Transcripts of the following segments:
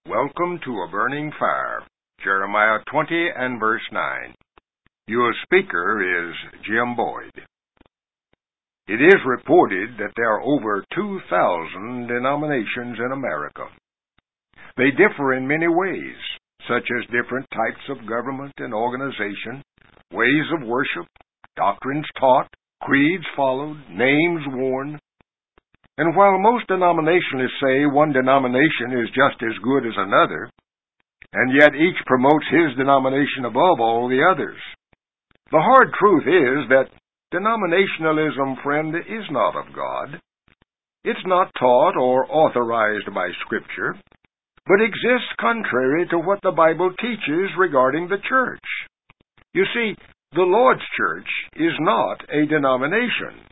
Welcome to A Burning Fire, Jeremiah 20 and verse 9. Your speaker is Jim Boyd. It is reported that there are over 2,000 denominations in America. They differ in many ways, such as different types of government and organization, ways of worship, doctrines taught, creeds followed, names worn. And while most denominationalists say one denomination is just as good as another, and yet each promotes his denomination above all the others, the hard truth is that denominationalism, friend, is not of God. It's not taught or authorized by Scripture, but exists contrary to what the Bible teaches regarding the church. You see, the Lord's church is not a denomination.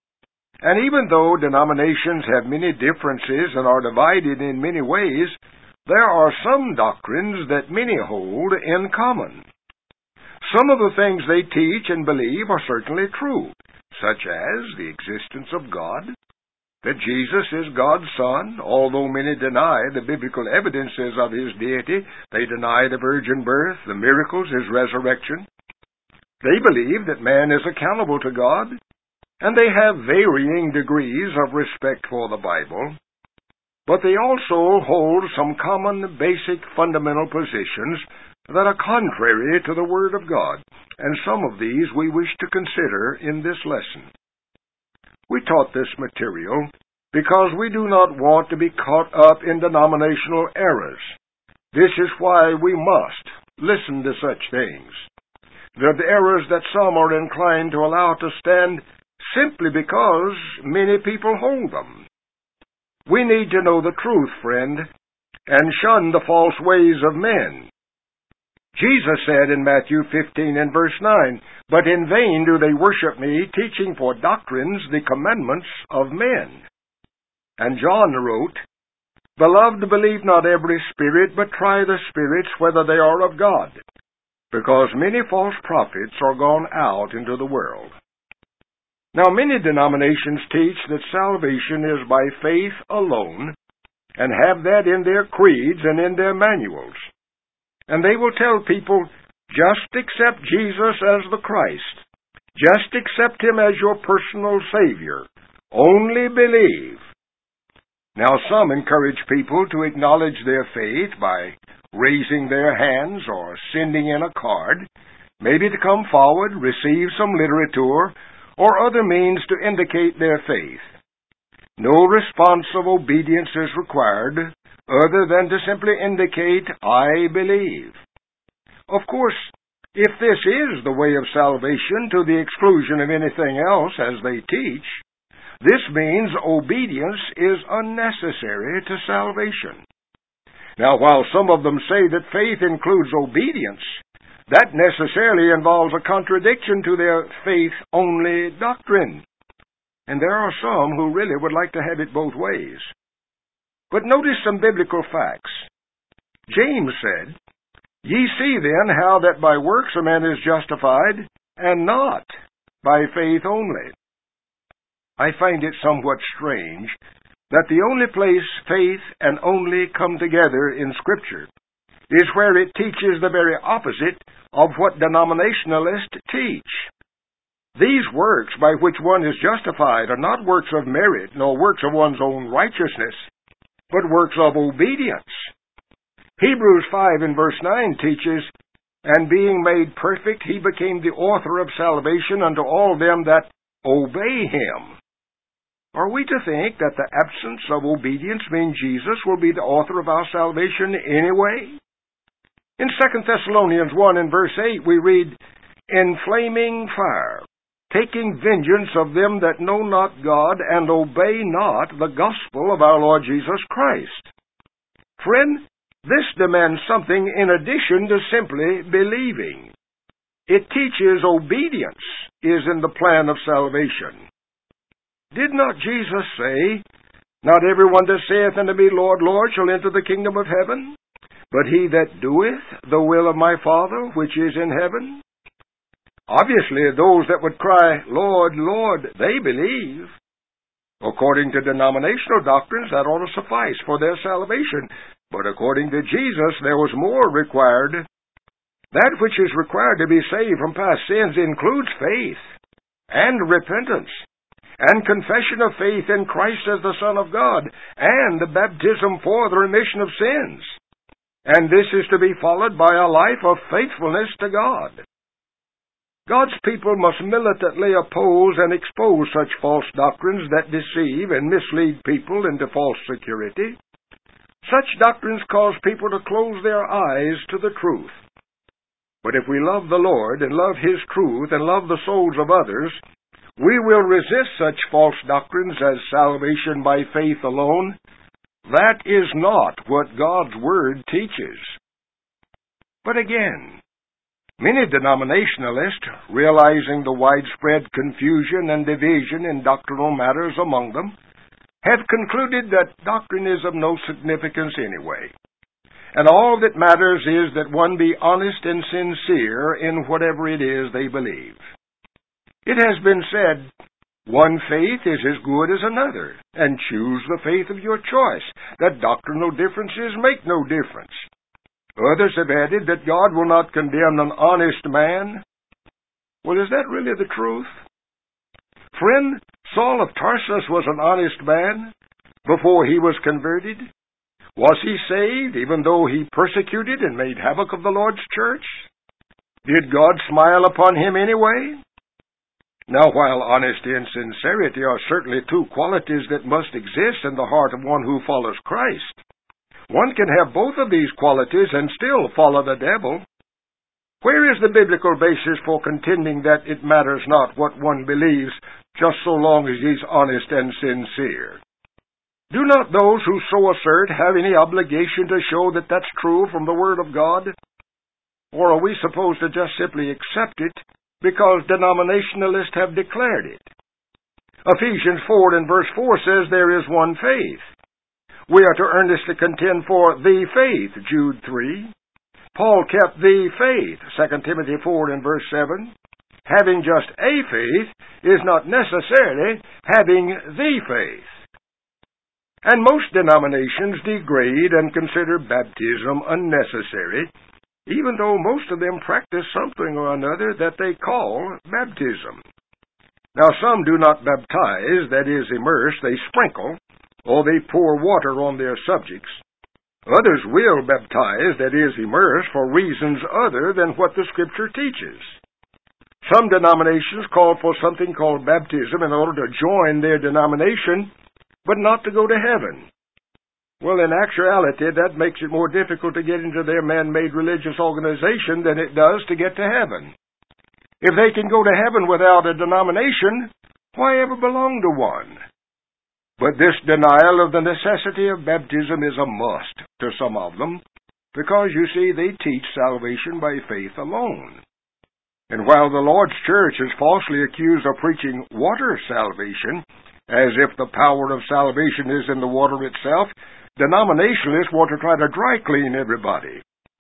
And even though denominations have many differences and are divided in many ways, there are some doctrines that many hold in common. Some of the things they teach and believe are certainly true, such as the existence of God, that Jesus is God's Son, although many deny the biblical evidences of His deity. They deny the virgin birth, the miracles, His resurrection. They believe that man is accountable to God, and they have varying degrees of respect for the Bible, but they also hold some common, basic, fundamental positions that are contrary to the Word of God, and some of these we wish to consider in this lesson. We taught this material because we do not want to be caught up in denominational errors. This is why we must listen to such things. They're the errors that some are inclined to allow to stand simply because many people hold them. We need to know the truth, friend, and shun the false ways of men. Jesus said in Matthew 15 and verse 9, "But in vain do they worship me, teaching for doctrines the commandments of men." And John wrote, "Beloved, believe not every spirit, but try the spirits whether they are of God, because many false prophets are gone out into the world." Now, many denominations teach that salvation is by faith alone, and have that in their creeds and in their manuals. And they will tell people, just accept Jesus as the Christ. Just accept Him as your personal Savior. Only believe. Now, some encourage people to acknowledge their faith by raising their hands or sending in a card, maybe to come forward, receive some literature, or other means to indicate their faith. No response of obedience is required, other than to simply indicate, "I believe." Of course, if this is the way of salvation to the exclusion of anything else as they teach, this means obedience is unnecessary to salvation. Now, while some of them say that faith includes obedience, that necessarily involves a contradiction to their faith-only doctrine. And there are some who really would like to have it both ways. But notice some biblical facts. James said, "Ye see then how that by works a man is justified, and not by faith only." I find it somewhat strange that the only place faith and only come together in Scripture is where it teaches the very opposite of what denominationalists teach. These works by which one is justified are not works of merit, nor works of one's own righteousness, but works of obedience. Hebrews 5 and verse 9 teaches, "And being made perfect, He became the author of salvation unto all them that obey Him." Are we to think that the absence of obedience means Jesus will be the author of our salvation anyway? In 2 Thessalonians 1 and verse 8 we read, "In flaming fire, taking vengeance of them that know not God, and obey not the gospel of our Lord Jesus Christ." Friend, this demands something in addition to simply believing. It teaches obedience is in the plan of salvation. Did not Jesus say, "Not everyone that saith unto me, Lord, Lord, shall enter the kingdom of heaven, but he that doeth the will of my Father which is in heaven"? Obviously, those that would cry, "Lord, Lord," they believe. According to denominational doctrines, that ought to suffice for their salvation. But according to Jesus, there was more required. That which is required to be saved from past sins includes faith and repentance and confession of faith in Christ as the Son of God and the baptism for the remission of sins. And this is to be followed by a life of faithfulness to God. God's people must militantly oppose and expose such false doctrines that deceive and mislead people into false security. Such doctrines cause people to close their eyes to the truth. But if we love the Lord and love His truth and love the souls of others, we will resist such false doctrines as salvation by faith alone. That is not what God's Word teaches. But again, many denominationalists, realizing the widespread confusion and division in doctrinal matters among them, have concluded that doctrine is of no significance anyway, and all that matters is that one be honest and sincere in whatever it is they believe. It has been said, one faith is as good as another, and choose the faith of your choice, that doctrinal differences make no difference. Others have added that God will not condemn an honest man. Well, is that really the truth? Friend, Saul of Tarsus was an honest man before he was converted. Was he saved even though he persecuted and made havoc of the Lord's church? Did God smile upon him anyway? Now, while honesty and sincerity are certainly two qualities that must exist in the heart of one who follows Christ, one can have both of these qualities and still follow the devil. Where is the biblical basis for contending that it matters not what one believes, just so long as he's honest and sincere? Do not those who so assert have any obligation to show that that's true from the Word of God? Or are we supposed to just simply accept it because denominationalists have declared it? Ephesians 4 and verse 4 says there is one faith. We are to earnestly contend for the faith, Jude 3. Paul kept the faith, 2 Timothy 4 and verse 7. Having just a faith is not necessarily having the faith. And most denominations degrade and consider baptism unnecessary, even though most of them practice something or another that they call baptism. Now, some do not baptize, that is, immerse, they sprinkle, or they pour water on their subjects. Others will baptize, that is, immerse, for reasons other than what the Scripture teaches. Some denominations call for something called baptism in order to join their denomination, but not to go to heaven. Well, in actuality, that makes it more difficult to get into their man-made religious organization than it does to get to heaven. If they can go to heaven without a denomination, why ever belong to one? But this denial of the necessity of baptism is a must to some of them, because, you see, they teach salvation by faith alone. And while the Lord's church is falsely accused of preaching water salvation, as if the power of salvation is in the water itself, denominationalists want to try to dry clean everybody.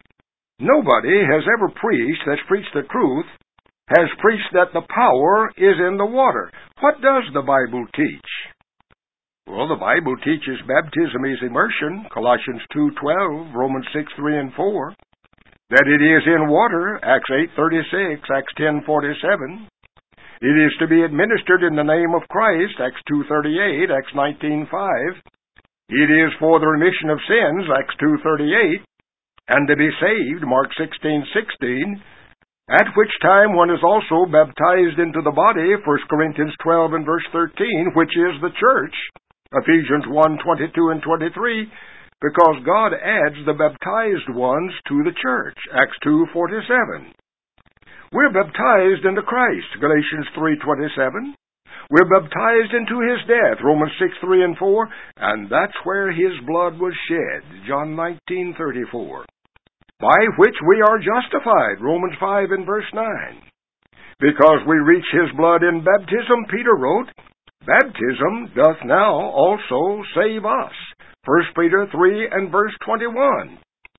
Nobody has ever preached that's preached the truth, has preached that the power is in the water. What does the Bible teach? Well, the Bible teaches baptism is immersion, Colossians 2:12, Romans 6:3 and 4. That it is in water, Acts 8:36, Acts 10:47. It is to be administered in the name of Christ, Acts 2:38, Acts 19:5. It is for the remission of sins, Acts 2:38, and to be saved, Mark 16:16, at which time one is also baptized into the body, 1 Corinthians 12 and verse 13, which is the church, Ephesians 1:22 and 23, because God adds the baptized ones to the church, Acts 2:47. We're baptized into Christ, Galatians 3:27. We're baptized into His death, Romans 6:3 and 4, and that's where His blood was shed, John 19:34. By which we are justified, Romans 5 and verse 9. Because we reach His blood in baptism, Peter wrote, baptism doth now also save us, 1 Peter 3 and verse 21.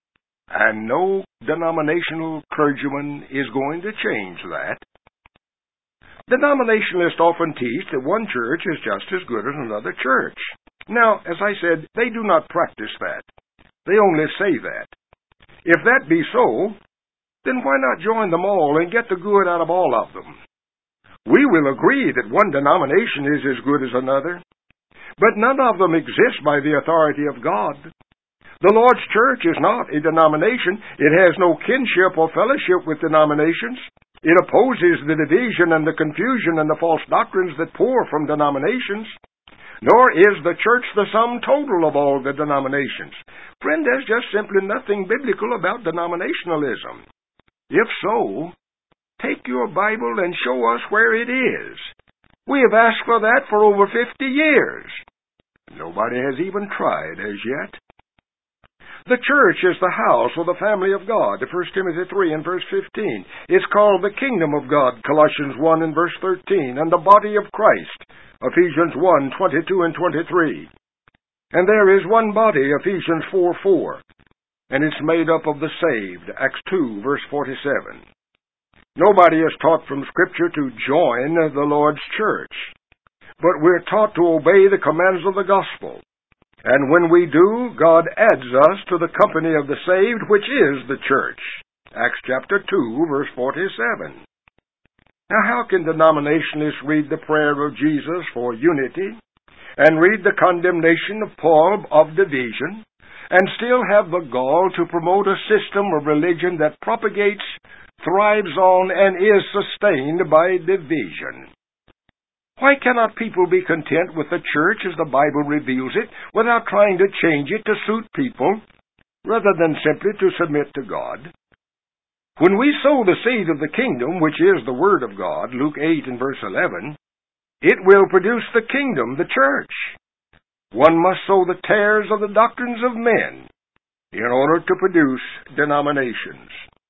And no denominational clergyman is going to change that. Denominationalists often teach that one church is just as good as another church. Now, as I said, they do not practice that. They only say that. If that be so, then why not join them all and get the good out of all of them? We will agree that one denomination is as good as another, but none of them exists by the authority of God. The Lord's church is not a denomination. It has no kinship or fellowship with denominations. It opposes the division and the confusion and the false doctrines that pour from denominations. Nor is the church the sum total of all the denominations. Friend, there's just simply nothing biblical about denominationalism. If so, take your Bible and show us where it is. We have asked for that for over 50 years. Nobody has even tried as yet. The church is the house or the family of God, 1 Timothy 3 and verse 15. It's called the kingdom of God, Colossians 1 and verse 13, and the body of Christ, Ephesians 1, 22 and 23. And there is one body, Ephesians 4:4, and it's made up of the saved, Acts 2, verse 47. Nobody is taught from Scripture to join the Lord's church, but we're taught to obey the commands of the gospel. And when we do, God adds us to the company of the saved, which is the church. Acts chapter 2, verse 47. Now, how can denominationalists read the prayer of Jesus for unity, and read the condemnation of Paul of division, and still have the gall to promote a system of religion that propagates, thrives on, and is sustained by division? Why cannot people be content with the church as the Bible reveals it, without trying to change it to suit people, rather than simply to submit to God? When we sow the seed of the kingdom, which is the Word of God, Luke 8 and verse 11, it will produce the kingdom, the church. One must sow the tares of the doctrines of men in order to produce denominations.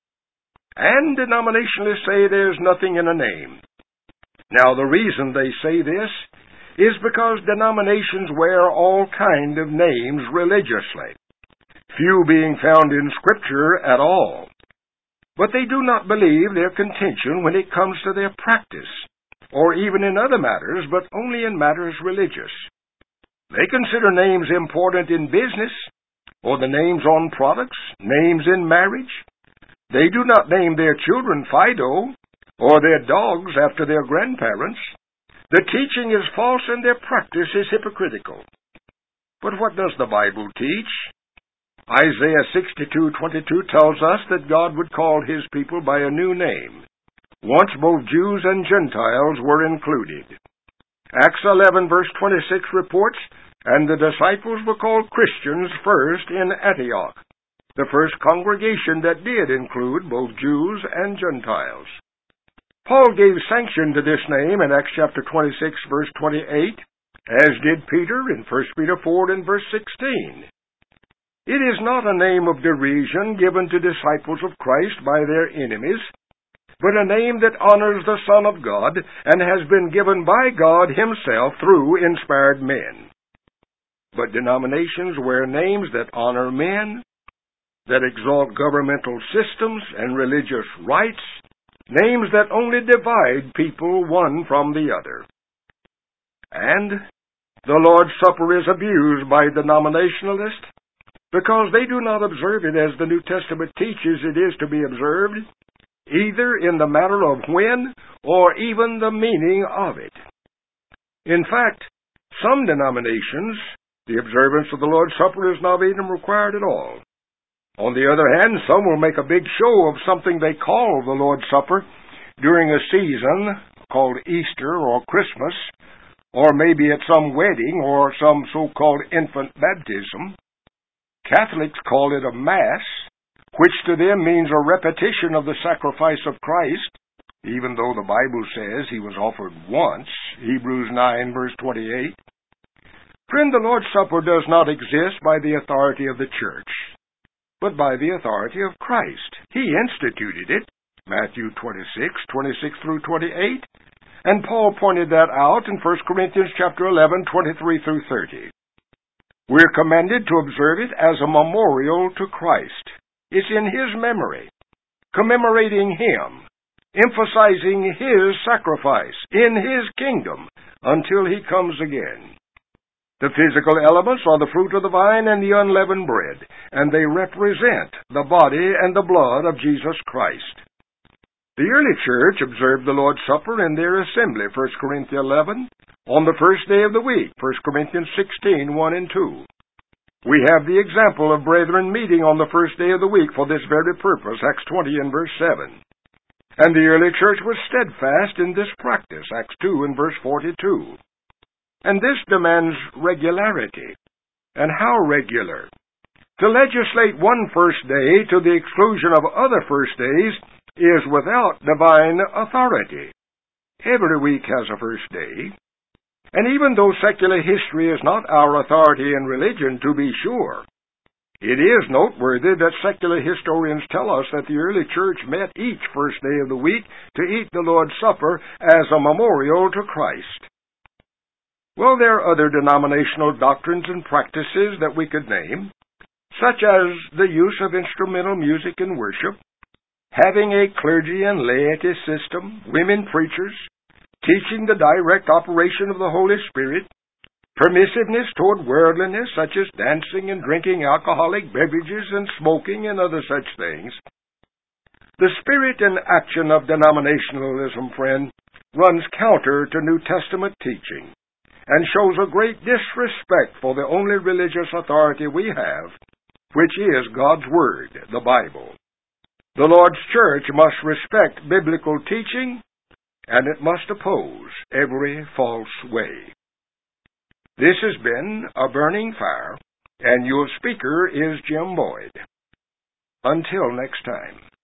And denominationalists say there's nothing in a name. Now, the reason they say this is because denominations wear all kind of names religiously, few being found in Scripture at all. But they do not believe their contention when it comes to their practice, or even in other matters, but only in matters religious. They consider names important in business, or the names on products, names in marriage. They do not name their children Fido, or their dogs after their grandparents. The teaching is false and their practice is hypocritical. But what does the Bible teach? Isaiah 62:22 tells us that God would call His people by a new name. Once both Jews and Gentiles were included. Acts 11 verse 26 reports, and the disciples were called Christians first in Antioch, the first congregation that did include both Jews and Gentiles. Paul gave sanction to this name in Acts chapter 26, verse 28, as did Peter in 1 Peter 4 and verse 16. It is not a name of derision given to disciples of Christ by their enemies, but a name that honors the Son of God and has been given by God Himself through inspired men. But denominations wear names that honor men, that exalt governmental systems and religious rights, names that only divide people one from the other. And the Lord's Supper is abused by denominationalists because they do not observe it as the New Testament teaches it is to be observed, either in the matter of when or even the meaning of it. In fact, some denominations, the observance of the Lord's Supper is not even required at all. On the other hand, some will make a big show of something they call the Lord's Supper during a season called Easter or Christmas, or maybe at some wedding or some so-called infant baptism. Catholics call it a Mass, which to them means a repetition of the sacrifice of Christ, even though the Bible says He was offered once, Hebrews 9, verse 28. Friend, the Lord's Supper does not exist by the authority of the church, but by the authority of Christ. He instituted it, Matthew 26 through 28, and Paul pointed that out in 1 Corinthians chapter 11, 23 through 30. We're commanded to observe it as a memorial to Christ. It's in His memory, commemorating Him, emphasizing His sacrifice in His kingdom until He comes again. The physical elements are the fruit of the vine and the unleavened bread, and they represent the body and the blood of Jesus Christ. The early church observed the Lord's Supper in their assembly, 1 Corinthians 11, on the first day of the week, 1 Corinthians 16, 1 and 2. We have the example of brethren meeting on the first day of the week for this very purpose, Acts 20 and verse 7. And the early church was steadfast in this practice, Acts 2 and verse 42. And this demands regularity. And how regular? To legislate one first day to the exclusion of other first days is without divine authority. Every week has a first day. And even though secular history is not our authority in religion, to be sure, it is noteworthy that secular historians tell us that the early church met each first day of the week to eat the Lord's Supper as a memorial to Christ. Well, there are other denominational doctrines and practices that we could name, such as the use of instrumental music in worship, having a clergy and laity system, women preachers, teaching the direct operation of the Holy Spirit, permissiveness toward worldliness, such as dancing and drinking alcoholic beverages and smoking and other such things. The spirit and action of denominationalism, friend, runs counter to New Testament teaching and shows a great disrespect for the only religious authority we have, which is God's Word, the Bible. The Lord's church must respect biblical teaching, and it must oppose every false way. This has been A Burning Fire, and your speaker is Jim Boyd. Until next time.